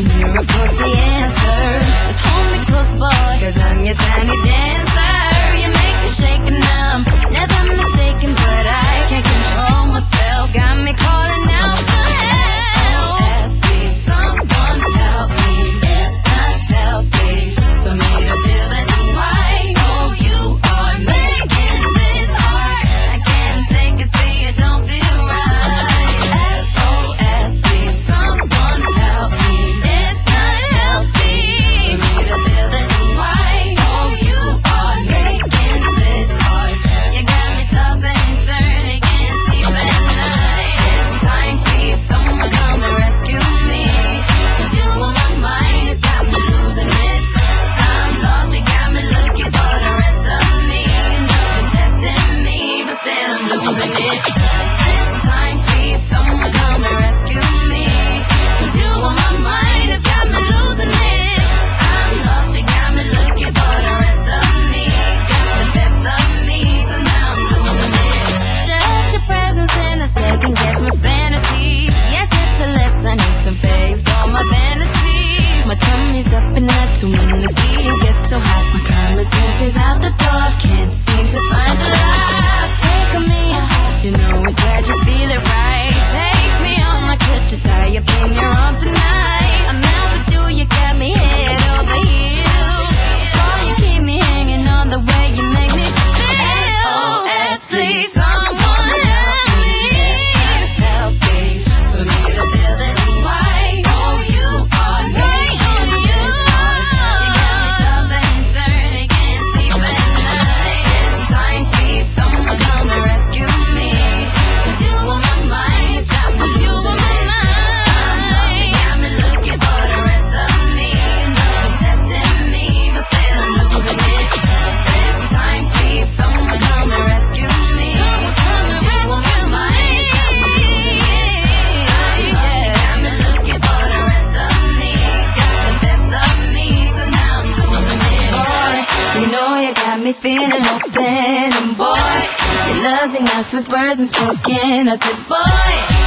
And you're of course the answer. Just hold me close, boy, 'cause I'm your tiny dancer. You make me shake and I'm never mistaken, but I can't control myself. Got me calling out for help. SOS, please someone help me. It's not healthy for me to feel that why you are making this hard. I can't take it, see it don't feel right. SOS, please someone help me. It's not healthy for me to feel that why you are making this hard. You got me tough and turning, can't sleep at night. It's time, please someone come and rescue me. 'Cause you on my mind, it's got me losing it. I'm lost, you got me looking for the rest of me. You're protecting me, but then I'm losing it. This time, please someone come and rescue me. 'Cause you on my mind, it's got me losing it. I'm lost, you got me looking for the rest of me. Got the best of me, so now I'm losing it. Just your presence and a second guess my sanity. Yes, it's a lesson, I need some face on my vanity. My tummy's up and I tune in to see you get so hot. My common sense is out the door, can't seem to find the light. Take me, you know it's glad you feel it right. Take me on my crutches, tie up in your arms tonight. I'm out with you, you got me head over heels. Boy, you keep me hanging on the way you make me feel. SOS, please someone help me. It's healthy for me to feel this why you are making this hard. You got me tough and turning, can't sleep at night. It's time, please someone come and rescue me. 'Cause you on my mind, it's got me losing it. I'm lost, you got me looking for the rest of me. You're protecting me, but still I'm losing it. This time, please someone come and rescue me. 'Cause you on my mind, it's got me losing it. I'm lost, you got me looking for the rest of me. Got the best of me, so now I'm losing it. Boy, you know you got me feeling open, and boy, your love's enough with words unspoken. I said, boy.